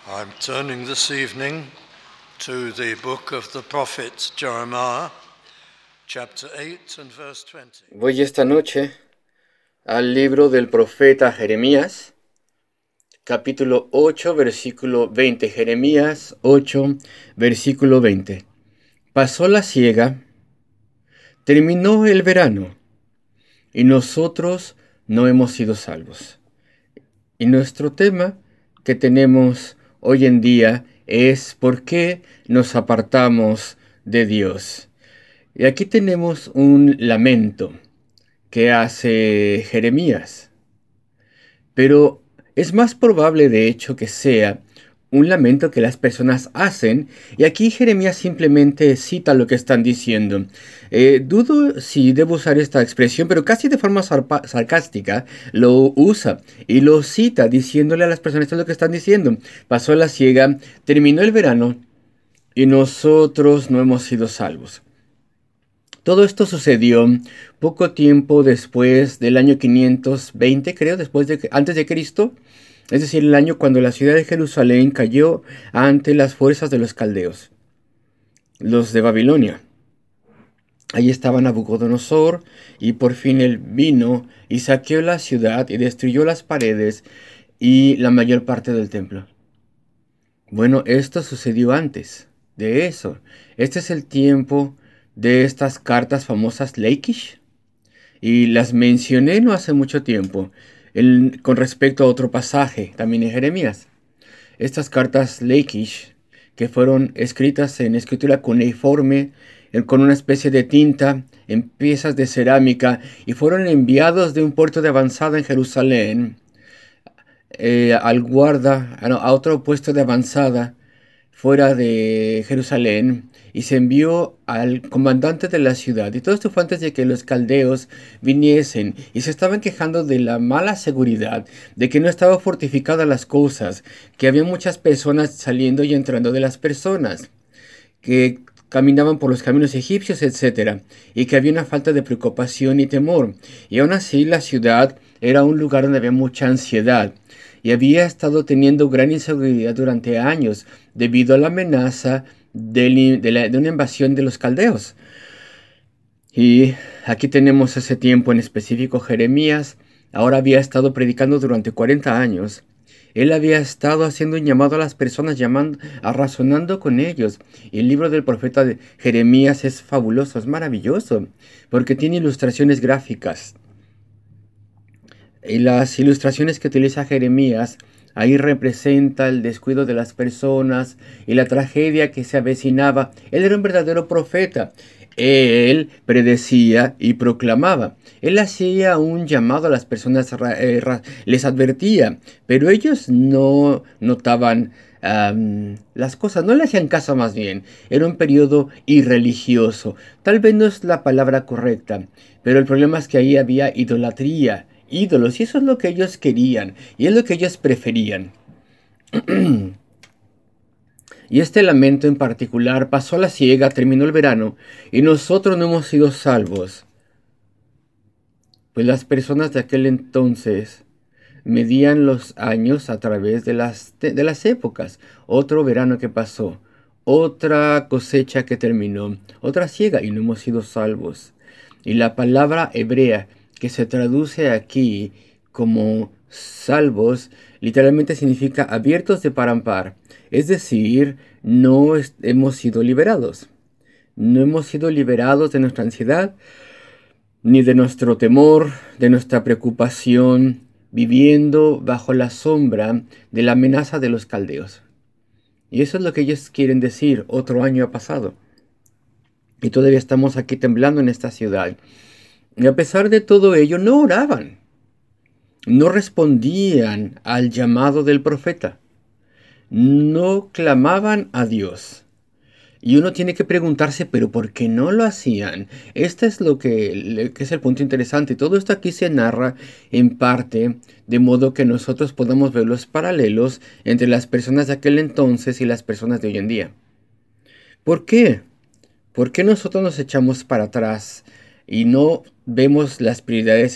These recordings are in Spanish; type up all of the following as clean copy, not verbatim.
I'm turning this evening to the book of the prophet Jeremiah, chapter 8 and verse 20. Voy esta noche al libro del profeta Jeremías, capítulo 8, versículo 20. Jeremías 8, versículo 20. Pasó la siega, terminó el verano, y nosotros no hemos sido salvos. Y nuestro tema que tenemos hoy en día es ¿por qué nos apartamos de Dios? Y aquí tenemos un lamento que hace Jeremías. Pero es más probable, de hecho, que sea un lamento que las personas hacen, y aquí Jeremías simplemente cita lo que están diciendo. Dudo si debo usar esta expresión, pero casi de forma sarcástica lo usa y lo cita diciéndole a las personas esto es lo que están diciendo. Pasó la siega, terminó el verano y nosotros no hemos sido salvos. Todo esto sucedió poco tiempo después del año 520, creo, antes de Cristo, es decir, el año cuando la ciudad de Jerusalén cayó ante las fuerzas de los caldeos, los de Babilonia. Allí estaba Nabucodonosor y por fin él vino y saqueó la ciudad y destruyó las paredes y la mayor parte del templo. Bueno, esto sucedió antes de eso. Este es el tiempo de estas cartas famosas Lachish. Y las mencioné no hace mucho tiempo con respecto a otro pasaje, también en Jeremías. Estas cartas Lachish, que fueron escritas en escritura cuneiforme, con una especie de tinta, en piezas de cerámica, y fueron enviados de un puerto de avanzada en Jerusalén a otro puesto de avanzada fuera de Jerusalén, y se envió al comandante de la ciudad. Y todo esto fue antes de que los caldeos viniesen, y se estaban quejando de la mala seguridad, de que no estaban fortificadas las cosas, que había muchas personas saliendo y entrando de las personas, que caminaban por los caminos egipcios, etc., y que había una falta de preocupación y temor. Y aún así la ciudad era un lugar donde había mucha ansiedad, y había estado teniendo gran inseguridad durante años debido a la amenaza de una invasión de los caldeos. Y aquí tenemos ese tiempo en específico. Jeremías ahora había estado predicando durante 40 años. Él había estado haciendo un llamado a las personas, razonando con ellos. Y el libro del profeta de Jeremías es fabuloso, es maravilloso, porque tiene ilustraciones gráficas. Y las ilustraciones que utiliza Jeremías ahí representa el descuido de las personas y la tragedia que se avecinaba. Él era un verdadero profeta. Él predecía y proclamaba. Él hacía un llamado a las personas, les advertía, pero ellos no notaban las cosas, no le hacían caso más bien. Era un periodo irreligioso. Tal vez no es la palabra correcta, pero el problema es que ahí había idolatría, ídolos, y eso es lo que ellos querían, y es lo que ellos preferían. Y este lamento en particular: pasó la siega, terminó el verano, y nosotros no hemos sido salvos. Pues las personas de aquel entonces medían los años a través de las épocas. Otro verano que pasó, otra cosecha que terminó, otra siega, y no hemos sido salvos. Y la palabra hebrea que se traduce aquí como salvos literalmente significa abiertos de par en par. Es decir, no hemos sido liberados. No hemos sido liberados de nuestra ansiedad, ni de nuestro temor, de nuestra preocupación, viviendo bajo la sombra de la amenaza de los caldeos. Y eso es lo que ellos quieren decir. Otro año ha pasado y todavía estamos aquí temblando en esta ciudad. Y a pesar de todo ello, no oraban, no respondían al llamado del profeta, no clamaban a Dios. Y uno tiene que preguntarse, ¿pero por qué no lo hacían? Este es lo que es el punto interesante. Todo esto aquí se narra en parte, de modo que nosotros podamos ver los paralelos entre las personas de aquel entonces y las personas de hoy en día. ¿Por qué? ¿Por qué nosotros nos echamos para atrás y no vemos las prioridades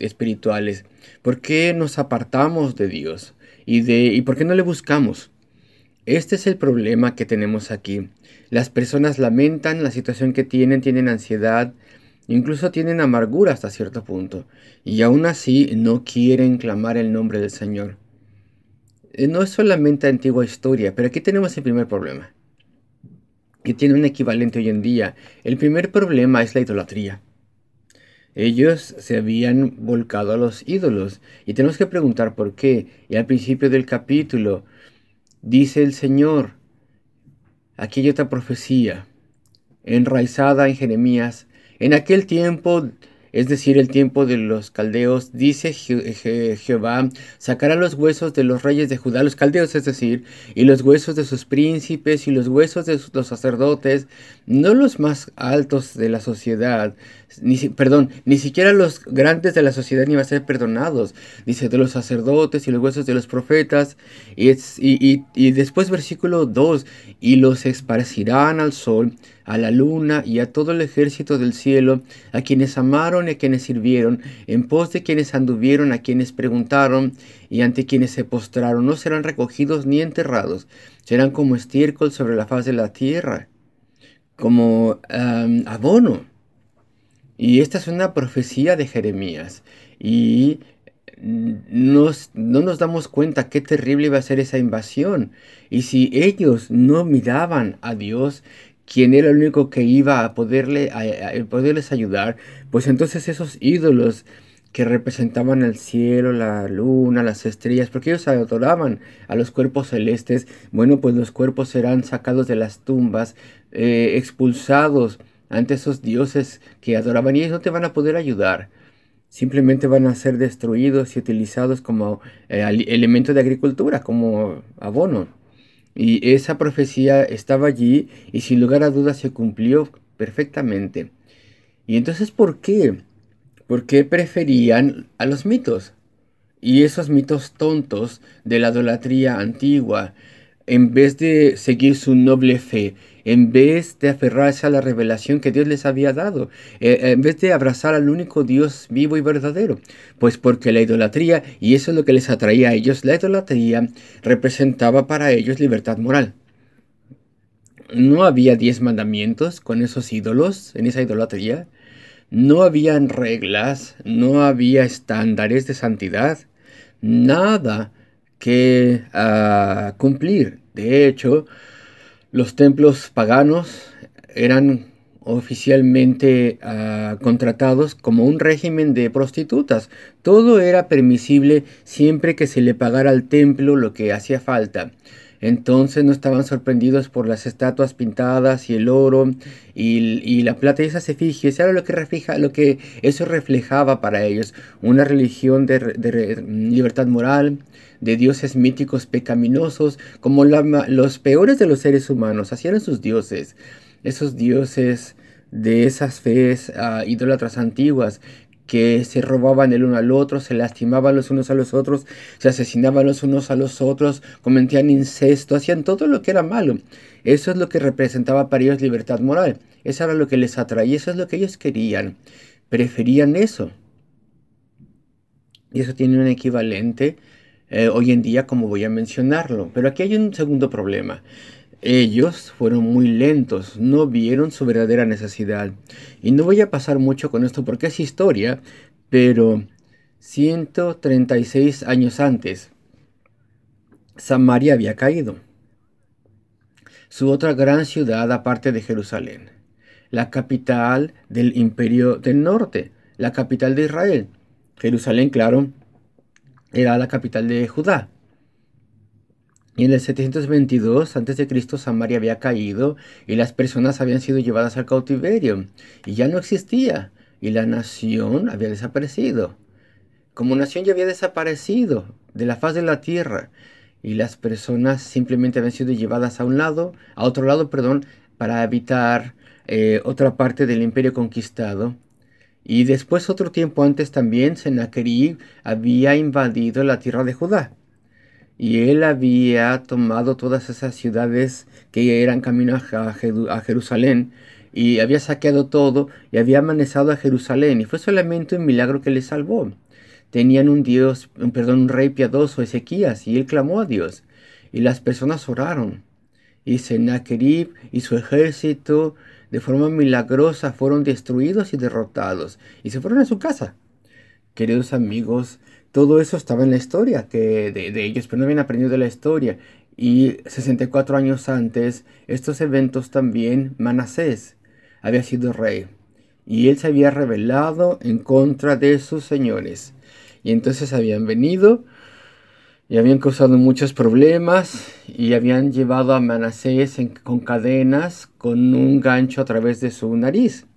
espirituales? ¿Por qué nos apartamos de Dios? ¿Y por qué no le buscamos? Este es el problema que tenemos aquí. Las personas lamentan la situación que tienen ansiedad, incluso tienen amargura hasta cierto punto, y aún así no quieren clamar el nombre del Señor. No es solamente antigua historia, pero aquí tenemos el primer problema, que tiene un equivalente hoy en día. El primer problema es la idolatría. Ellos se habían volcado a los ídolos, y tenemos que preguntar por qué. Y al principio del capítulo dice el Señor, aquí hay otra profecía enraizada en Jeremías. En aquel tiempo, es decir, el tiempo de los caldeos, dice Jehová, sacará los huesos de los reyes de Judá, los caldeos, es decir, y los huesos de sus príncipes y los huesos de los sacerdotes, no los más altos de la sociedad, ni siquiera los grandes de la sociedad ni van a ser perdonados, dice, de los sacerdotes y los huesos de los profetas, y después versículo 2, y los esparcirán al sol, a la luna y a todo el ejército del cielo, a quienes amaron y a quienes sirvieron, en pos de quienes anduvieron, a quienes preguntaron y ante quienes se postraron. No serán recogidos ni enterrados, serán como estiércol sobre la faz de la tierra, como abono. Y esta es una profecía de Jeremías. Y no nos damos cuenta qué terrible iba a ser esa invasión. Y si ellos no miraban a Dios, quien era el único que iba a poderles ayudar, pues entonces esos ídolos que representaban el cielo, la luna, las estrellas, porque ellos adoraban a los cuerpos celestes, bueno, pues los cuerpos serán sacados de las tumbas, expulsados ante esos dioses que adoraban, y ellos no te van a poder ayudar. Simplemente van a ser destruidos y utilizados como elemento de agricultura, como abono. Y esa profecía estaba allí y sin lugar a dudas se cumplió perfectamente. Y entonces, ¿por qué? ¿Por qué preferían a los mitos? Y esos mitos tontos de la idolatría antigua, en vez de seguir su noble fe, en vez de aferrarse a la revelación que Dios les había dado, en vez de abrazar al único Dios vivo y verdadero. Pues porque la idolatría, y eso es lo que les atraía a ellos, la idolatría representaba para ellos libertad moral. No había 10 mandamientos con esos ídolos, en esa idolatría. No habían reglas, no había estándares de santidad, nada que cumplir. De hecho, los templos paganos eran oficialmente contratados como un régimen de prostitutas. Todo era permisible siempre que se le pagara al templo lo que hacía falta. Entonces no estaban sorprendidos por las estatuas pintadas y el oro y la plata y esas efigies. Era lo que eso reflejaba para ellos. Una religión de libertad moral, de dioses míticos pecaminosos, como los peores de los seres humanos. Así eran sus dioses. Esos dioses de esas fees idólatras antiguas, que se robaban el uno al otro, se lastimaban los unos a los otros, se asesinaban los unos a los otros, cometían incesto, hacían todo lo que era malo. Eso es lo que representaba para ellos libertad moral. Eso era lo que les atraía, eso es lo que ellos querían. Preferían eso. Y eso tiene un equivalente hoy en día, como voy a mencionarlo. Pero aquí hay un segundo problema. Ellos fueron muy lentos, no vieron su verdadera necesidad. Y no voy a pasar mucho con esto porque es historia, pero 136 años antes, Samaria había caído. Su otra gran ciudad aparte de Jerusalén, la capital del Imperio del Norte, la capital de Israel. Jerusalén, claro, era la capital de Judá. Y en el 722 a.C. Samaria había caído y las personas habían sido llevadas al cautiverio y ya no existía y la nación había desaparecido. Como nación ya había desaparecido de la faz de la tierra y las personas simplemente habían sido llevadas a otro lado, para habitar otra parte del imperio conquistado. Y después, otro tiempo antes también, Sennacherib había invadido la tierra de Judá. Y él había tomado todas esas ciudades que eran camino a Jerusalén y había saqueado todo y había amanezado a Jerusalén. Y fue solamente un milagro que le salvó. Tenían un rey piadoso, Ezequías, y él clamó a Dios. y las personas oraron. Y Sennacherib y su ejército de forma milagrosa fueron destruidos y derrotados, y se fueron a su casa. Queridos amigos, todo eso estaba en la historia de ellos, pero no habían aprendido de la historia. Y 64 años antes, estos eventos también, Manasés había sido rey. Y él se había rebelado en contra de sus señores. Y entonces habían venido y habían causado muchos problemas y habían llevado a Manasés con cadenas con un gancho a través de su nariz.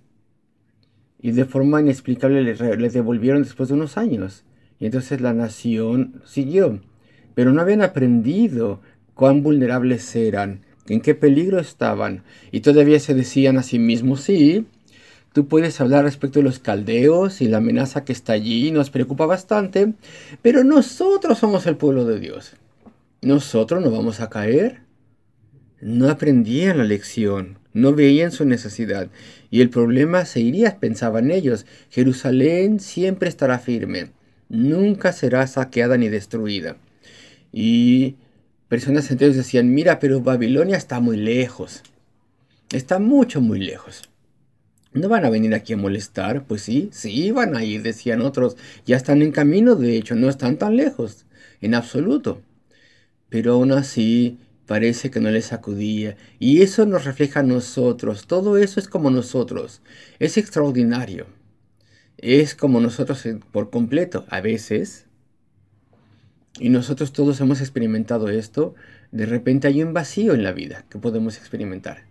Y de forma inexplicable le devolvieron después de unos años. Y entonces la nación siguió. Pero no habían aprendido cuán vulnerables eran, en qué peligro estaban. Y todavía se decían a sí mismos, sí, tú puedes hablar respecto de los caldeos y la amenaza que está allí, nos preocupa bastante, pero nosotros somos el pueblo de Dios. Nosotros no vamos a caer. No aprendían la lección, no veían su necesidad, y el problema se iría, pensaban ellos. Jerusalén siempre estará firme, nunca será saqueada ni destruida. Y personas enteras decían, mira, pero Babilonia está muy lejos, está mucho, muy lejos. ¿No van a venir aquí a molestar? Pues sí, sí van a ir, decían otros. Ya están en camino, de hecho, no están tan lejos, en absoluto. Pero aún así parece que no les acudía. Y eso nos refleja a nosotros. Todo eso es como nosotros. Es extraordinario. Es como nosotros por completo, a veces. Y nosotros todos hemos experimentado esto. De repente hay un vacío en la vida que podemos experimentar.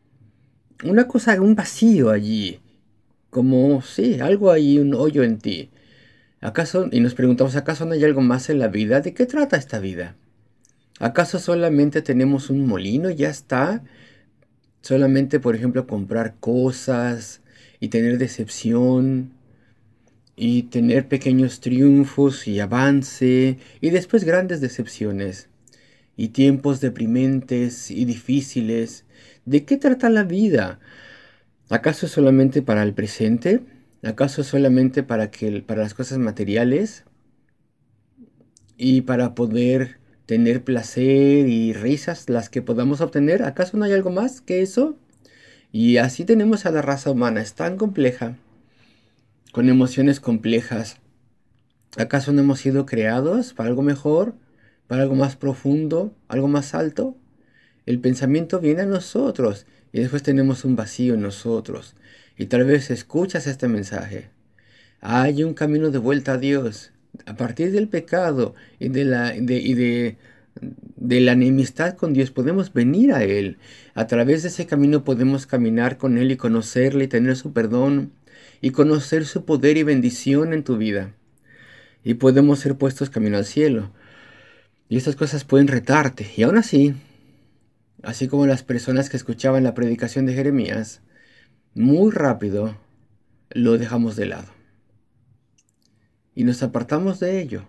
Una cosa, un vacío allí. Como, sí, algo ahí, un hoyo en ti. ¿Acaso? Y nos preguntamos, ¿acaso no hay algo más en la vida? ¿De qué trata esta vida? ¿Acaso solamente tenemos un molino y ya está? Solamente, por ejemplo, comprar cosas y tener decepción y tener pequeños triunfos y avance y después grandes decepciones y tiempos deprimentes y difíciles. ¿De qué trata la vida? ¿Acaso es solamente para el presente? ¿Acaso es solamente para las cosas materiales? Y para poder tener placer y risas las que podamos obtener. ¿Acaso no hay algo más que eso? Y así tenemos a la raza humana, es tan compleja, con emociones complejas. ¿Acaso no hemos sido creados para algo mejor, para algo más profundo, algo más alto? El pensamiento viene a nosotros y después tenemos un vacío en nosotros. Y tal vez escuchas este mensaje. Hay un camino de vuelta a Dios. A partir del pecado y de la enemistad con Dios podemos venir a Él. A través de ese camino podemos caminar con Él y conocerle y tener su perdón y conocer su poder y bendición en tu vida. Y podemos ser puestos camino al cielo. Y estas cosas pueden retarte. Y aún así como las personas que escuchaban la predicación de Jeremías, muy rápido lo dejamos de lado. Y nos apartamos de ello.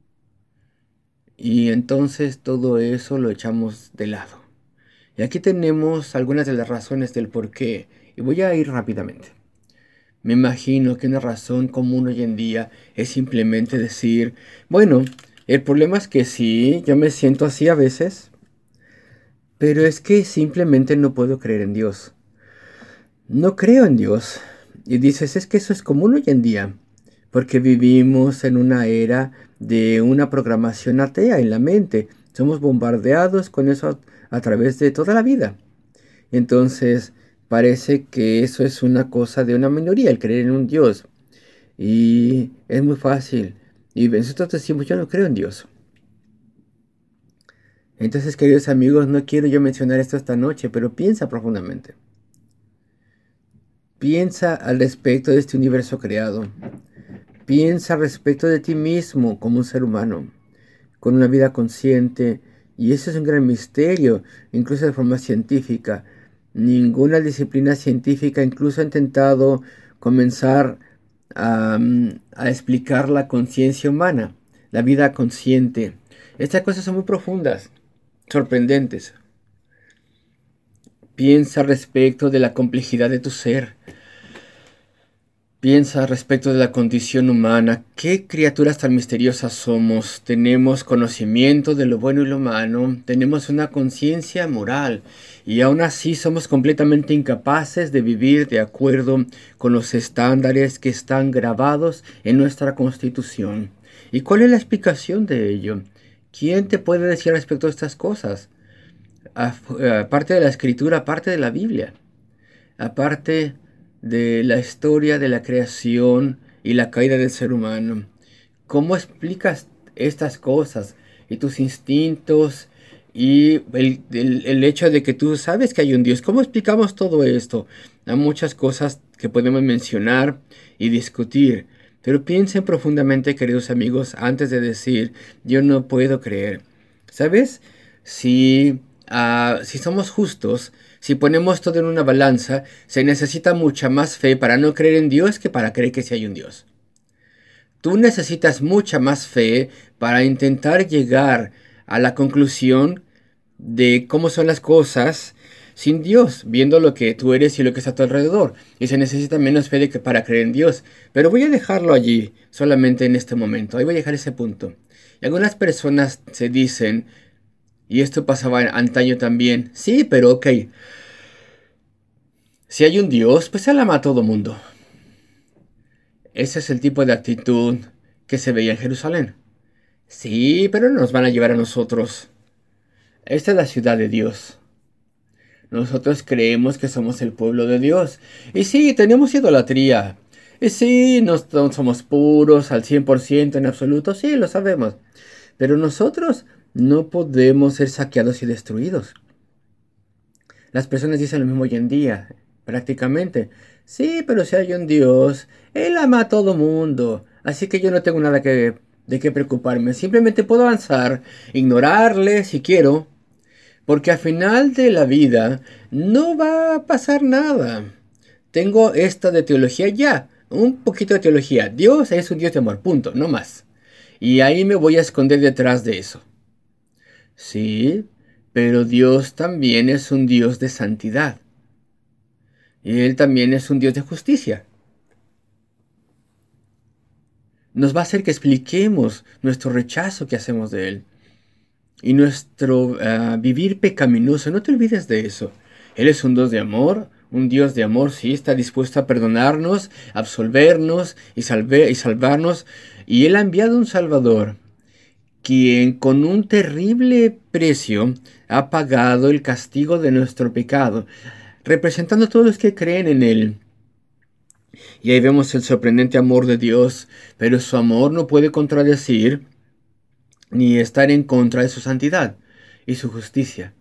Y entonces todo eso lo echamos de lado. Y aquí tenemos algunas de las razones del por qué. Y voy a ir rápidamente. Me imagino que una razón común hoy en día es simplemente decir, bueno, el problema es que sí, yo me siento así a veces, pero es que simplemente no puedo creer en Dios. No creo en Dios. Y dices, es que eso es común hoy en día, porque vivimos en una era de una programación atea en la mente. Somos bombardeados con eso a través de toda la vida. Entonces, parece que eso es una cosa de una minoría, el creer en un Dios. Y es muy fácil. Y nosotros decimos, yo no creo en Dios. Entonces, queridos amigos, no quiero yo mencionar esto esta noche, pero piensa profundamente. Piensa al respecto de este universo creado. Piensa respecto de ti mismo como un ser humano, con una vida consciente, y eso es un gran misterio, incluso de forma científica. Ninguna disciplina científica incluso ha intentado comenzar a explicar la conciencia humana, la vida consciente. Estas cosas son muy profundas, sorprendentes. Piensa respecto de la complejidad de tu ser. Piensa respecto de la condición humana, qué criaturas tan misteriosas somos. Tenemos conocimiento de lo bueno y lo malo, tenemos una conciencia moral y aún así somos completamente incapaces de vivir de acuerdo con los estándares que están grabados en nuestra Constitución. ¿Y cuál es la explicación de ello? ¿Quién te puede decir respecto a estas cosas? Aparte de la Escritura, aparte de la Biblia, aparte de la historia de la creación y la caída del ser humano. ¿Cómo explicas estas cosas y tus instintos y el hecho de que tú sabes que hay un Dios? ¿Cómo explicamos todo esto? Hay muchas cosas que podemos mencionar y discutir, pero piensen profundamente, queridos amigos, antes de decir, yo no puedo creer. ¿Sabes? Si somos justos, si ponemos todo en una balanza, se necesita mucha más fe para no creer en Dios que para creer que sí hay un Dios. Tú necesitas mucha más fe para intentar llegar a la conclusión de cómo son las cosas sin Dios, viendo lo que tú eres y lo que está a tu alrededor. Y se necesita menos fe de que para creer en Dios. Pero voy a dejarlo allí, solamente en este momento. Ahí voy a dejar ese punto. Y algunas personas se dicen, y esto pasaba antaño también, sí, pero ok, si hay un Dios, pues Él ama a todo mundo. Ese es el tipo de actitud que se veía en Jerusalén. Sí, pero no nos van a llevar a nosotros. Esta es la ciudad de Dios. Nosotros creemos que somos el pueblo de Dios. Y sí, tenemos idolatría. Y sí, no somos puros al 100% en absoluto. Sí, lo sabemos. Pero nosotros no podemos ser saqueados y destruidos. Las personas dicen lo mismo hoy en día, prácticamente. Sí, pero si hay un Dios, Él ama a todo mundo. Así que yo no tengo nada de qué preocuparme. Simplemente puedo avanzar, ignorarle si quiero, porque al final de la vida no va a pasar nada. Tengo esta de teología ya, un poquito de teología. Dios es un Dios de amor, punto, no más. Y ahí me voy a esconder detrás de eso. Sí, pero Dios también es un Dios de santidad. Y Él también es un Dios de justicia. Nos va a hacer que expliquemos nuestro rechazo que hacemos de Él. Y nuestro vivir pecaminoso. No te olvides de eso. Él es un Dios de amor. Un Dios de amor, sí, está dispuesto a perdonarnos, absolvernos y salvarnos. Y Él ha enviado un Salvador, quien con un terrible precio ha pagado el castigo de nuestro pecado, representando a todos los que creen en Él. Y ahí vemos el sorprendente amor de Dios, pero su amor no puede contradecir ni estar en contra de su santidad y su justicia.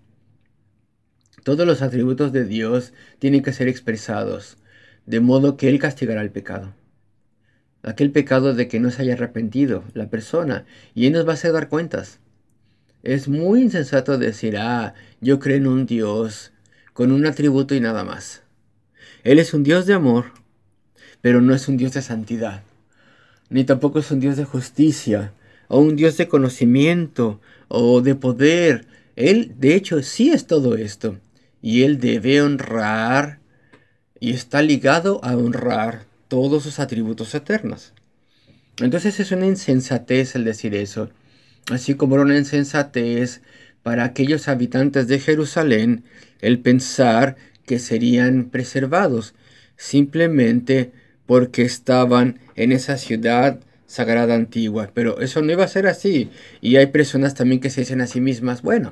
Todos los atributos de Dios tienen que ser expresados, de modo que Él castigará el pecado. Aquel pecado de que no se haya arrepentido la persona, y Él nos va a hacer dar cuentas. Es muy insensato decir, yo creo en un Dios con un atributo y nada más. Él es un Dios de amor, pero no es un Dios de santidad, ni tampoco es un Dios de justicia, o un Dios de conocimiento, o de poder. Él, de hecho, sí es todo esto, y Él debe honrar, y está ligado a honrar todos sus atributos eternos. Entonces es una insensatez el decir eso, así como era una insensatez para aquellos habitantes de Jerusalén el pensar que serían preservados, simplemente porque estaban en esa ciudad sagrada antigua. Pero eso no iba a ser así. Y hay personas también que se dicen a sí mismas, bueno,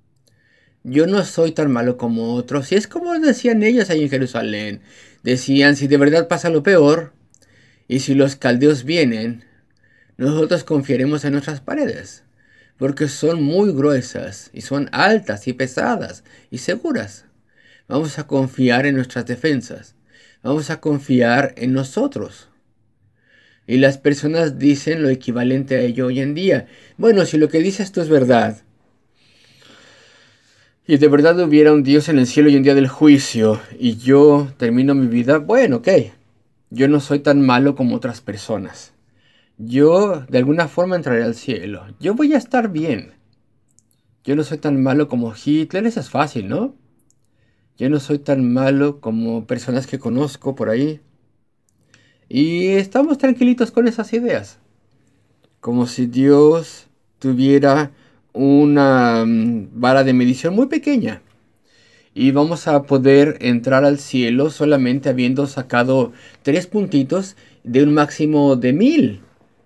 yo no soy tan malo como otros. Y es como decían ellos ahí en Jerusalén. Decían, si de verdad pasa lo peor, y si los caldeos vienen, nosotros confiaremos en nuestras paredes, porque son muy gruesas, y son altas y pesadas, y seguras. Vamos a confiar en nuestras defensas. Vamos a confiar en nosotros. Y las personas dicen lo equivalente a ello hoy en día. Bueno, si lo que dices tú es verdad, y de verdad hubiera un Dios en el cielo y un día del juicio, y yo termino mi vida, bueno, ok, yo no soy tan malo como otras personas. Yo de alguna forma entraré al cielo. Yo voy a estar bien. Yo no soy tan malo como Hitler, eso es fácil, ¿no? Yo no soy tan malo como personas que conozco por ahí. Y estamos tranquilitos con esas ideas. Como si Dios tuviera una vara de medición muy pequeña. Y vamos a poder entrar al cielo solamente habiendo sacado 3 puntitos de un máximo de 1000.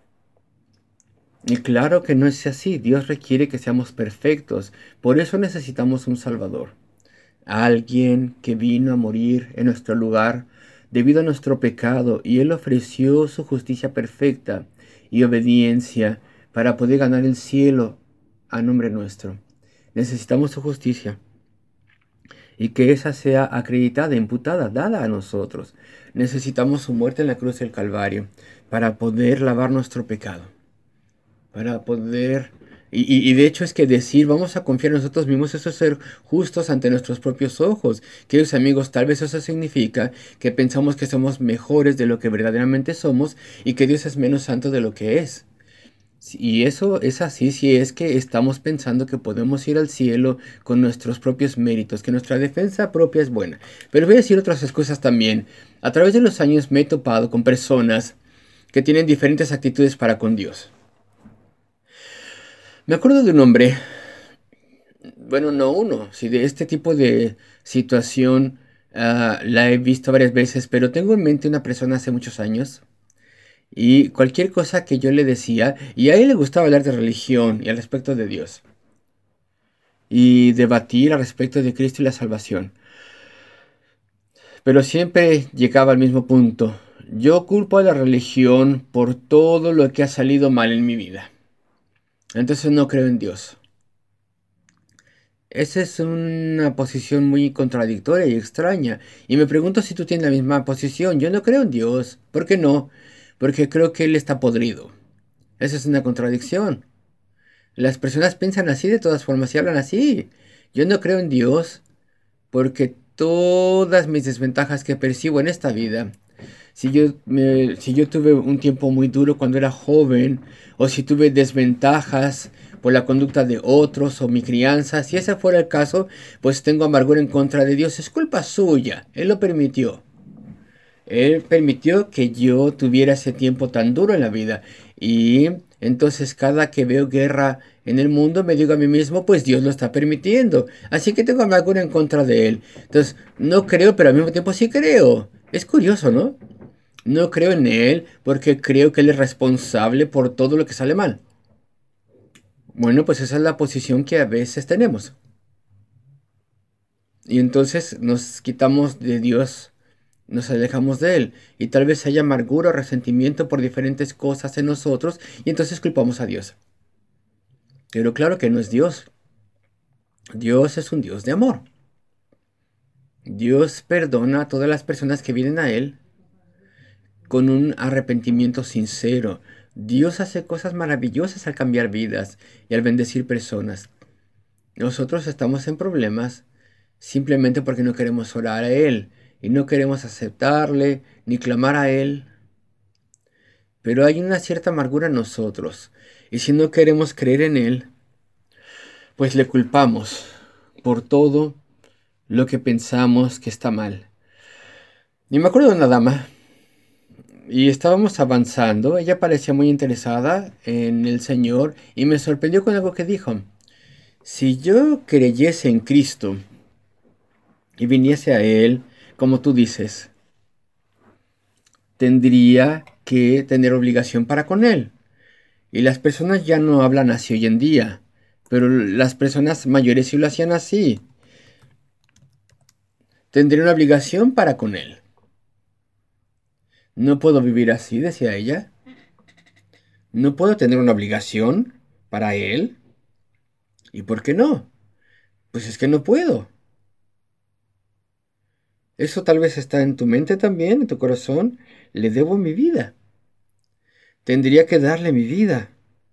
Y claro que no es así. Dios requiere que seamos perfectos. Por eso necesitamos un Salvador. Alguien que vino a morir en nuestro lugar debido a nuestro pecado. Y Él ofreció su justicia perfecta y obediencia para poder ganar el cielo a nombre nuestro. Necesitamos su justicia. Y que esa sea acreditada, imputada, dada a nosotros. Necesitamos su muerte en la cruz del Calvario para poder lavar nuestro pecado. Para poder... Y de hecho es que decir vamos a confiar en nosotros mismos, eso es ser justos ante nuestros propios ojos. Queridos amigos, tal vez eso significa que pensamos que somos mejores de lo que verdaderamente somos y que Dios es menos santo de lo que es. Y eso es así si es que estamos pensando que podemos ir al cielo con nuestros propios méritos, que nuestra defensa propia es buena. Pero voy a decir otras excusas también. A través de los años me he topado con personas que tienen diferentes actitudes para con Dios. Me acuerdo de un hombre, bueno, no uno, si de este tipo de situación la he visto varias veces, pero tengo en mente una persona hace muchos años. Y cualquier cosa que yo le decía, y a él le gustaba hablar de religión y al respecto de Dios. Y debatir al respecto de Cristo y la salvación. Pero siempre llegaba al mismo punto. Yo culpo a la religión por todo lo que ha salido mal en mi vida. Entonces no creo en Dios. Esa es una posición muy contradictoria y extraña. Y me pregunto si tú tienes la misma posición. Yo no creo en Dios. ¿Por qué no? Porque creo que Él está podrido. Esa es una contradicción. Las personas piensan así de todas formas y hablan así. Yo no creo en Dios porque todas mis desventajas que percibo en esta vida, si yo tuve un tiempo muy duro cuando era joven, o si tuve desventajas por la conducta de otros o mi crianza, si ese fuera el caso, pues tengo amargura en contra de Dios. Es culpa suya. Él lo permitió. Él permitió que yo tuviera ese tiempo tan duro en la vida. Y entonces cada que veo guerra en el mundo me digo a mí mismo, pues Dios lo está permitiendo. Así que tengo amargura en contra de Él. Entonces no creo, pero al mismo tiempo sí creo. Es curioso, ¿no? No creo en Él porque creo que Él es responsable por todo lo que sale mal. Bueno, pues esa es la posición que a veces tenemos. Y entonces nos quitamos de Dios, nos alejamos de Él. Y tal vez haya amargura o resentimiento por diferentes cosas en nosotros y entonces culpamos a Dios. Pero claro que no es Dios. Dios es un Dios de amor. Dios perdona a todas las personas que vienen a Él con un arrepentimiento sincero. Dios hace cosas maravillosas al cambiar vidas y al bendecir personas. Nosotros estamos en problemas simplemente porque no queremos orar a Él y no queremos aceptarle ni clamar a Él. Pero hay una cierta amargura en nosotros y si no queremos creer en Él, pues le culpamos por todo lo que pensamos que está mal. Y me acuerdo de una dama y estábamos avanzando, ella parecía muy interesada en el Señor y me sorprendió con algo que dijo. Si yo creyese en Cristo y viniese a Él, como tú dices, tendría que tener obligación para con Él. Y las personas ya no hablan así hoy en día, pero las personas mayores sí lo hacían así. Tendría una obligación para con Él. No puedo vivir así, decía ella. No puedo tener una obligación para Él. ¿Y por qué no? Pues es que no puedo. Eso tal vez está en tu mente también, en tu corazón. Le debo mi vida. Tendría que darle mi vida.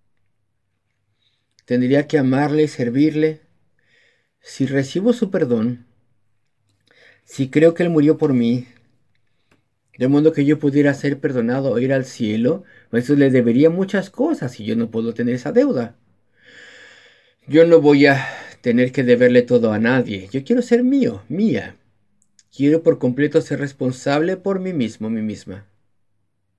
Tendría que amarle y servirle. Si recibo su perdón, si creo que Él murió por mí, de modo que yo pudiera ser perdonado o ir al cielo, pues eso le debería muchas cosas y yo no puedo tener esa deuda. Yo no voy a tener que deberle todo a nadie. Yo quiero ser mío, mía. Quiero por completo ser responsable por mí mismo, mí misma.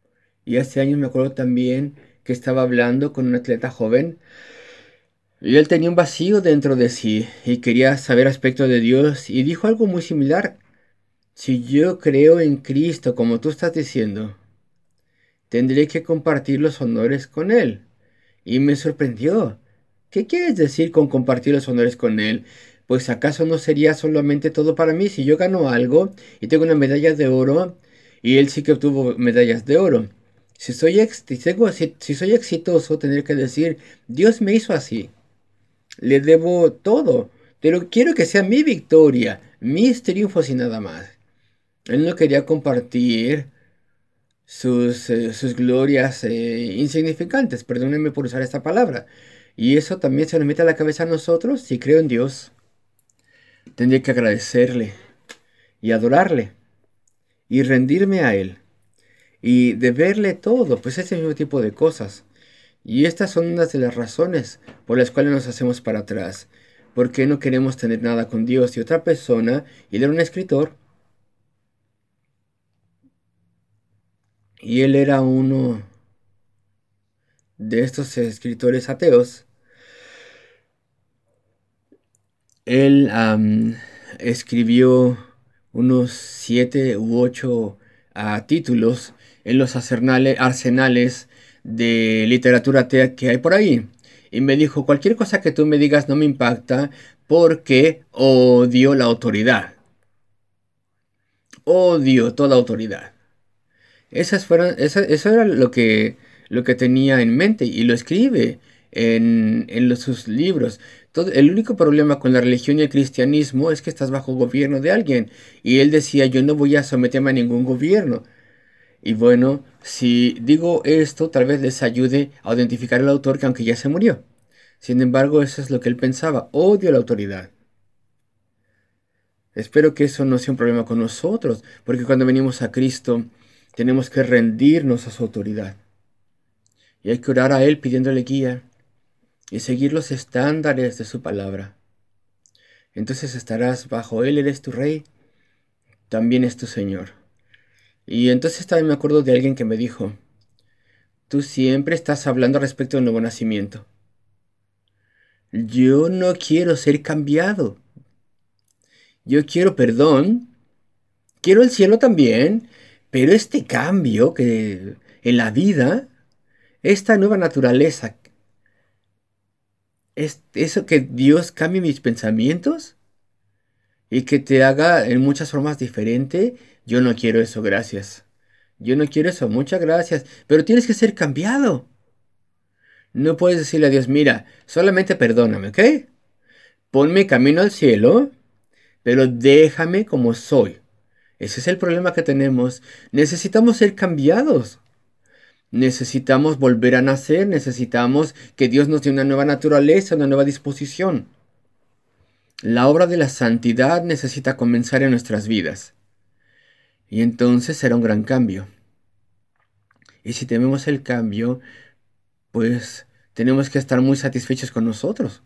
Y hace años me acuerdo también que estaba hablando con un atleta joven y él tenía un vacío dentro de sí y quería saber aspecto de Dios y dijo algo muy similar. Si yo creo en Cristo, como tú estás diciendo, tendré que compartir los honores con Él. Y me sorprendió. ¿Qué quieres decir con compartir los honores con Él? Pues acaso no sería solamente todo para mí si yo gano algo y tengo una medalla de oro y Él sí que obtuvo medallas de oro. Si soy exitoso, tendré que decir, Dios me hizo así. Le debo todo. Pero quiero que sea mi victoria, mis triunfos y nada más. Él no quería compartir sus glorias insignificantes, perdónenme por usar esta palabra. Y eso también se nos mete a la cabeza a nosotros. Si creo en Dios, tendría que agradecerle y adorarle y rendirme a Él y deberle todo, pues ese mismo tipo de cosas. Y estas son unas de las razones por las cuales nos hacemos para atrás. Porque no queremos tener nada con Dios y otra persona. Y él era un escritor. Y él era uno de estos escritores ateos. Él escribió unos 7 u 8 títulos en los arsenales de literatura atea que hay por ahí. Y me dijo, cualquier cosa que tú me digas no me impacta porque odio la autoridad. Odio toda autoridad. Eso era lo que tenía en mente y lo escribe en sus libros. El único problema con la religión y el cristianismo es que estás bajo gobierno de alguien. Y él decía, yo no voy a someterme a ningún gobierno. Y bueno, si digo esto, tal vez les ayude a identificar al autor que aunque ya se murió. Sin embargo, eso es lo que él pensaba. Odio la autoridad. Espero que eso no sea un problema con nosotros, porque cuando venimos a Cristo tenemos que rendirnos a su autoridad. Y hay que orar a Él pidiéndole guía y seguir los estándares de su palabra. Entonces estarás bajo Él, eres tu Rey, también es tu Señor. Y entonces también me acuerdo de alguien que me dijo, tú siempre estás hablando respecto del nuevo nacimiento. Yo no quiero ser cambiado. Yo quiero perdón. Quiero el cielo también. Pero este cambio que en la vida, esta nueva naturaleza, es eso que Dios cambie mis pensamientos y que te haga en muchas formas diferente. Yo no quiero eso, gracias. Yo no quiero eso, muchas gracias. Pero tienes que ser cambiado. No puedes decirle a Dios, mira, solamente perdóname, ¿ok? Ponme camino al cielo, pero déjame como soy. Ese es el problema que tenemos. Necesitamos ser cambiados. Necesitamos volver a nacer. Necesitamos que Dios nos dé una nueva naturaleza, una nueva disposición. La obra de la santidad necesita comenzar en nuestras vidas. Y entonces será un gran cambio. Y si tememos el cambio, pues tenemos que estar muy satisfechos con nosotros.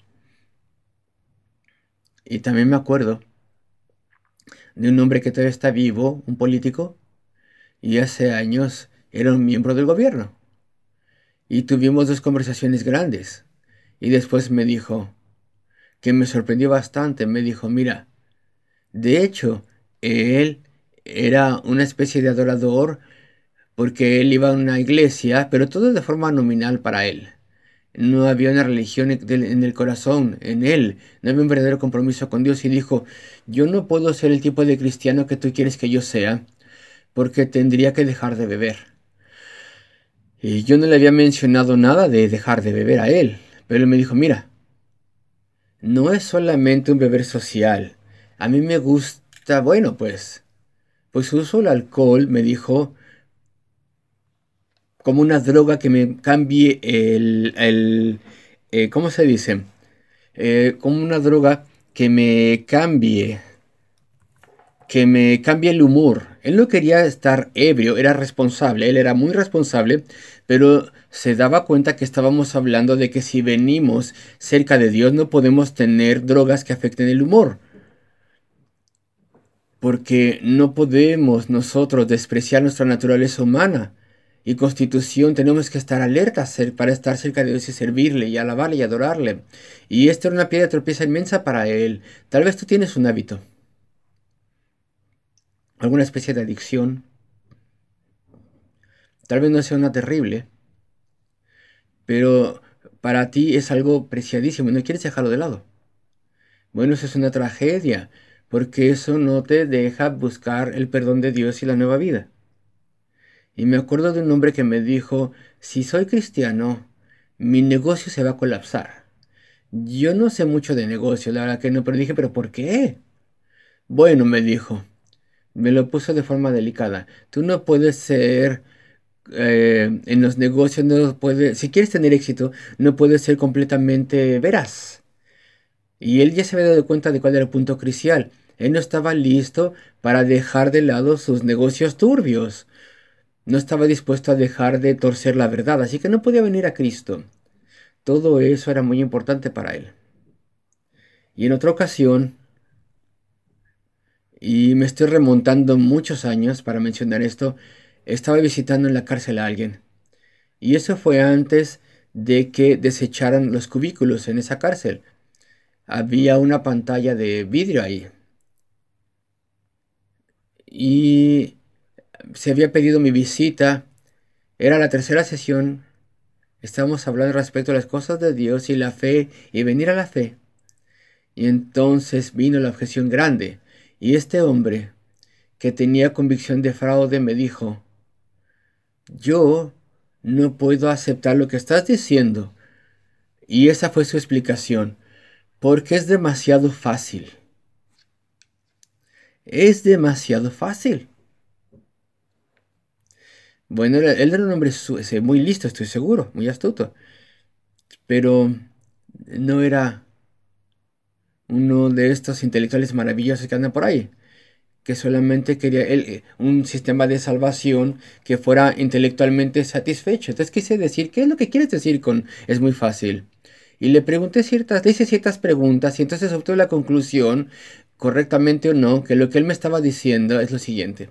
Y también me acuerdo de un hombre que todavía está vivo, un político, y hace años era un miembro del gobierno. Y tuvimos 2 conversaciones grandes. Y después me dijo, que me sorprendió bastante, me dijo, mira, de hecho, él era una especie de adorador porque él iba a una iglesia, pero todo de forma nominal para él. No había una religión en el corazón, en él. No había un verdadero compromiso con Dios. Y dijo, yo no puedo ser el tipo de cristiano que tú quieres que yo sea, porque tendría que dejar de beber. Y yo no le había mencionado nada de dejar de beber a él. Pero él me dijo, mira, no es solamente un beber social. A mí me gusta, bueno, pues uso el alcohol, me dijo, como una droga que me cambie ¿cómo se dice? Como una droga que me cambie el humor. Él no quería estar ebrio, era responsable, él era muy responsable, pero se daba cuenta que estábamos hablando de que si venimos cerca de Dios no podemos tener drogas que afecten el humor. Porque no podemos nosotros despreciar nuestra naturaleza humana y constitución tenemos que estar alertas para estar cerca de Dios y servirle y alabarle y adorarle. Y esta era una piedra de tropiezo inmensa para él. Tal vez tú tienes un hábito, alguna especie de adicción. Tal vez no sea una terrible, pero para ti es algo preciadísimo y no quieres dejarlo de lado. Bueno, eso es una tragedia, porque eso no te deja buscar el perdón de Dios y la nueva vida. Y me acuerdo de un hombre que me dijo, si soy cristiano, mi negocio se va a colapsar. Yo no sé mucho de negocio, la verdad que no, pero dije, ¿pero por qué? Bueno, me dijo, me lo puso de forma delicada. Tú no puedes ser, en los negocios, no puedes, si quieres tener éxito, no puedes ser completamente veraz. Y él ya se había dado cuenta de cuál era el punto crucial. Él no estaba listo para dejar de lado sus negocios turbios. No estaba dispuesto a dejar de torcer la verdad, así que no podía venir a Cristo. Todo eso era muy importante para él. Y en otra ocasión, y me estoy remontando muchos años para mencionar esto, estaba visitando en la cárcel a alguien. Y eso fue antes de que desecharan los cubículos en esa cárcel. Había una pantalla de vidrio ahí. Y se había pedido mi visita. Era la tercera sesión. Estábamos hablando respecto a las cosas de Dios y la fe y venir a la fe. Y entonces vino la objeción grande. Y este hombre, que tenía convicción de fraude, me dijo, yo no puedo aceptar lo que estás diciendo. Y esa fue su explicación. Porque es demasiado fácil. Es demasiado fácil. Bueno, él era un hombre muy listo, estoy seguro, muy astuto. Pero no era uno de estos intelectuales maravillosos que andan por ahí, que solamente quería un sistema de salvación que fuera intelectualmente satisfecho. Entonces quise decir, ¿qué es lo que quieres decir con es muy fácil? Y le le hice ciertas preguntas y entonces obtuve la conclusión, correctamente o no, que lo que él me estaba diciendo es lo siguiente.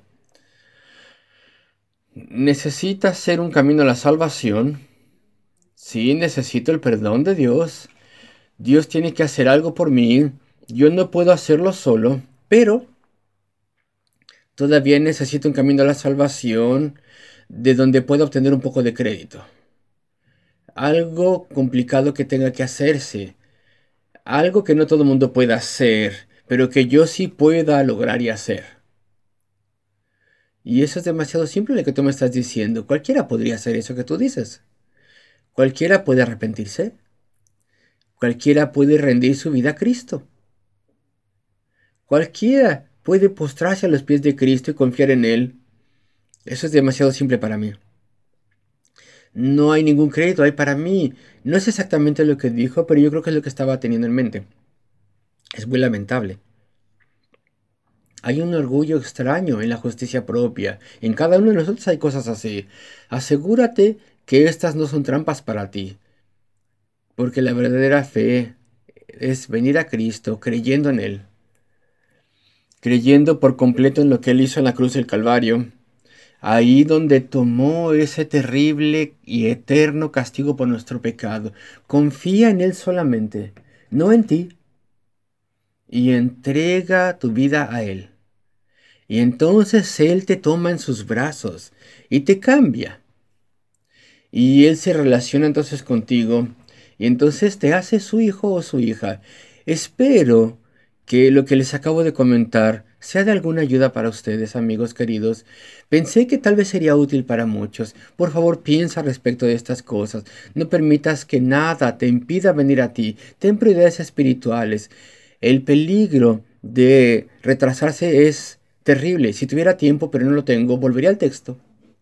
¿Necesitas ser un camino a la salvación? Sí, necesito el perdón de Dios. Dios tiene que hacer algo por mí. Yo no puedo hacerlo solo, pero todavía necesito un camino a la salvación de donde pueda obtener un poco de crédito. Algo complicado que tenga que hacerse. Algo que no todo el mundo pueda hacer, pero que yo sí pueda lograr y hacer. Y eso es demasiado simple lo que tú me estás diciendo. Cualquiera podría hacer eso que tú dices. Cualquiera puede arrepentirse. Cualquiera puede rendir su vida a Cristo. Cualquiera puede postrarse a los pies de Cristo y confiar en Él. Eso es demasiado simple para mí. No hay ningún crédito ahí para mí. No es exactamente lo que dijo, pero yo creo que es lo que estaba teniendo en mente. Es muy lamentable. Hay un orgullo extraño en la justicia propia. En cada uno de nosotros hay cosas así. Asegúrate que estas no son trampas para ti. Porque la verdadera fe es venir a Cristo creyendo en Él. Creyendo por completo en lo que Él hizo en la cruz del Calvario. Ahí donde tomó ese terrible y eterno castigo por nuestro pecado. Confía en Él solamente, no en ti. Y entrega tu vida a Él. Y entonces Él te toma en sus brazos y te cambia. Y Él se relaciona entonces contigo. Y entonces te hace su hijo o su hija. Espero que lo que les acabo de comentar sea de alguna ayuda para ustedes, amigos queridos. Pensé que tal vez sería útil para muchos. Por favor, piensa respecto de estas cosas. No permitas que nada te impida venir a ti. Ten prioridades espirituales. El peligro de retrasarse es terrible. Si tuviera tiempo, pero no lo tengo, volvería al texto.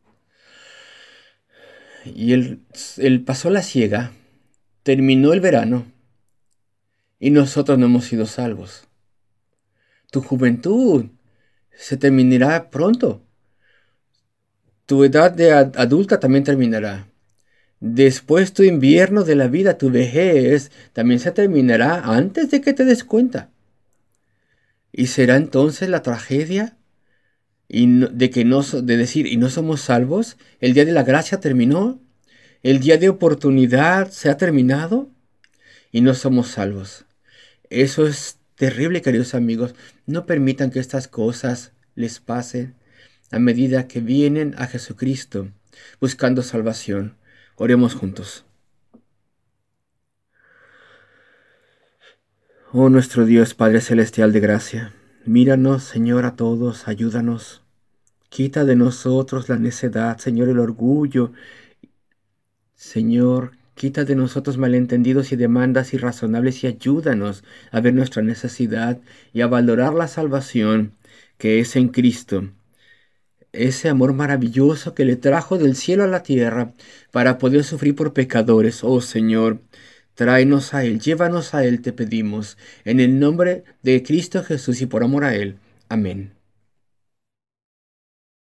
Y él pasó la siega, terminó el verano, y nosotros no hemos sido salvos. Tu juventud se terminará pronto. Tu edad de adulta también terminará. Después tu invierno de la vida, tu vejez, también se terminará antes de que te des cuenta. Y será entonces la tragedia de decir, ¿y no somos salvos? ¿El día de la gracia terminó? ¿El día de oportunidad se ha terminado? Y no somos salvos. Eso es terrible, queridos amigos. No permitan que estas cosas les pasen a medida que vienen a Jesucristo buscando salvación. Oremos juntos. Oh nuestro Dios, Padre Celestial de gracia, míranos, Señor, a todos, ayúdanos. Quita de nosotros la necedad, Señor, el orgullo. Señor, quita de nosotros malentendidos y demandas irrazonables y ayúdanos a ver nuestra necesidad y a valorar la salvación que es en Cristo. Ese amor maravilloso que le trajo del cielo a la tierra para poder sufrir por pecadores. Oh Señor, tráenos a Él, llévanos a Él, te pedimos, en el nombre de Cristo Jesús y por amor a Él. Amén.